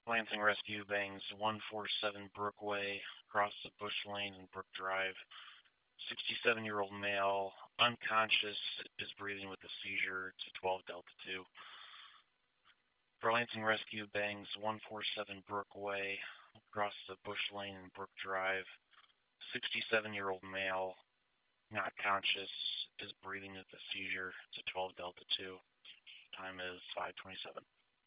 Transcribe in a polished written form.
Lansing Rescue bangs 147 Brookway, across the Bush Lane and Brook Drive. 67-year-old male, unconscious, is breathing with a seizure to 12 Delta 2. For Lansing Rescue bangs 147 Brookway, across the Bush Lane and Brook Drive. 67-year-old male, not conscious, is breathing with a seizure to 12 Delta 2. Time is 5:27.